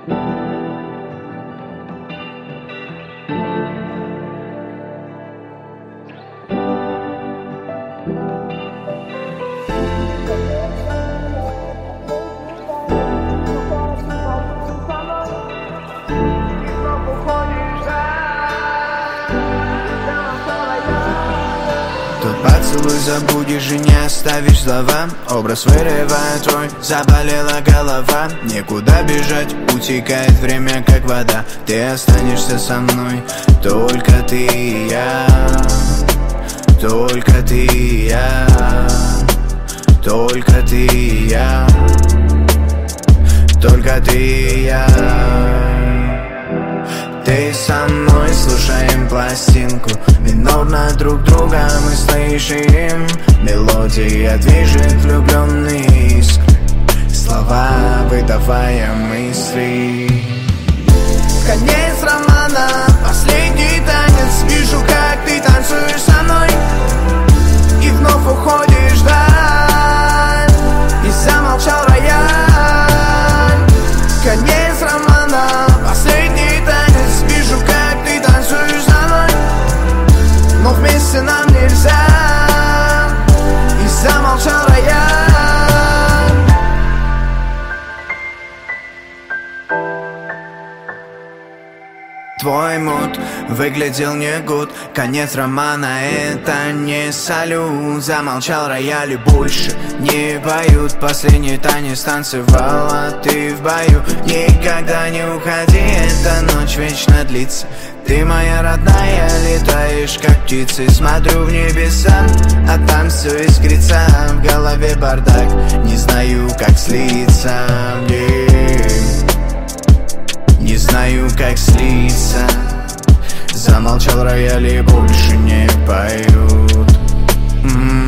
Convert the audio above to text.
Поцелуй забудешь и не оставишь слова. Образ вырывает твой, заболела голова. Некуда бежать, утекает время как вода. Ты останешься со мной, только ты и я. Только ты и я. Только ты и я. Только ты и я. Ты со мной, слушаем пластинку. Минорно друг друга мы слышим. Мелодия движет влюбленные искры, слова выдавая мысли. Конец романа, последний танец. Вижу, как ты танцуешь со мной и вновь уходишь вдаль. И замолчал рояль. Конец романа, последний танец. Вижу, как ты танцуешь со мной, но вместе нам нельзя. И замолчал рояль. Твой муд выглядел не гуд. Конец романа, это не салют. Замолчал рояль и больше не поют. Последний танец танцевала ты в бою. Никогда не уходи, эта ночь вечно длится. Ты моя родная, летаешь как птицы. Смотрю в небеса, а там все искрится. В голове бардак, не знаю, как слиться. Не знаю, как слиться. Замолчал рояль и больше не поют.